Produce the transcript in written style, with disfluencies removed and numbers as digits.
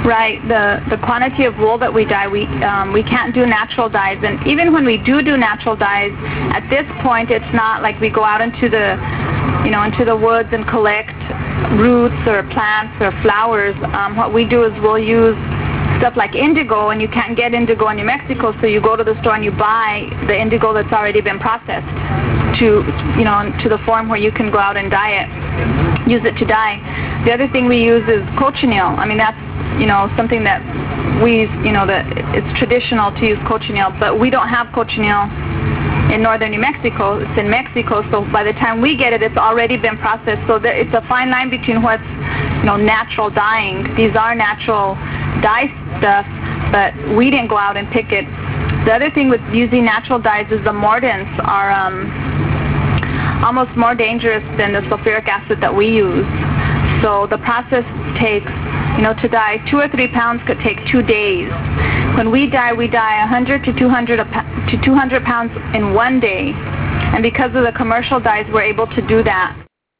Right. The quantity of wool that we dye, we can't do natural dyes, and even when we do natural dyes, at this point it's not like we go out into the woods and collect roots or plants or flowers. What we do is we'll use stuff like indigo, and you can't get indigo in New Mexico, so you go to the store and you buy the indigo that's already been processed to the form where you can go out and dye it, use it to dye. The other thing we use is cochineal. I mean, that's something that that it's traditional to use cochineal, but we don't have cochineal in northern New Mexico. It's in Mexico, so by the time we get it, it's already been processed. So it's a fine line between what's natural dyeing. These are natural dye stuff, but we didn't go out and pick it. The other thing with using natural dyes is the mordants are almost more dangerous than the sulfuric acid that we use. So the process takes, to dye 2 or 3 pounds could take 2 days. When we dye 100 to 200 pounds in 1 day. And because of the commercial dyes, we're able to do that